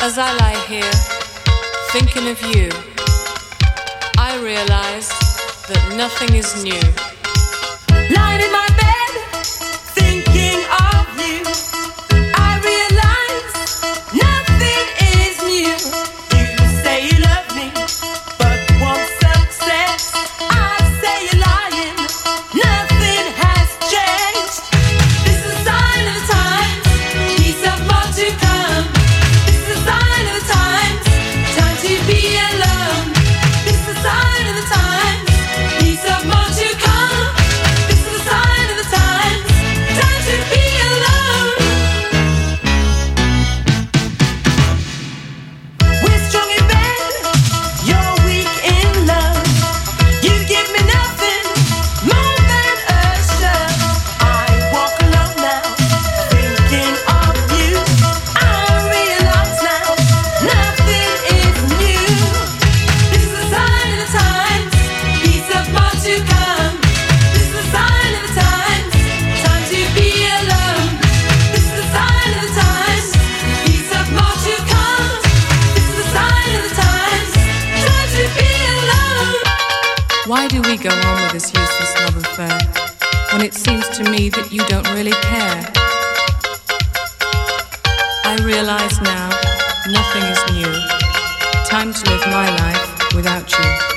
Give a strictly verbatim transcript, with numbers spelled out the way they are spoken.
As I lie here, thinking of you, I realize that nothing is new. Lying in my bed, thinking of you, I realize nothing is new. You say you love me, but want success. I say you're lying, nothing has changed. This is a sign of the times, peace of more to come. This is a sign of the times, time to be alone. This is a sign of the times, peace of more to come. This is a sign of the times, time to be alone. We're strong in bed, you're weak in love. You give me nothing more than a shove. I walk alone now, thinking of you. I realize now, nothing is new. This is a sign of the times, peace of more to come. This is a sign of the times, time to be alone. This is a sign of the times, peace of more to come. This is a sign of the times, time to be alone. Why do we go on with this useless love affair when it seems to me that you don't really care? I realize now nothing is new. Time to live my life without you.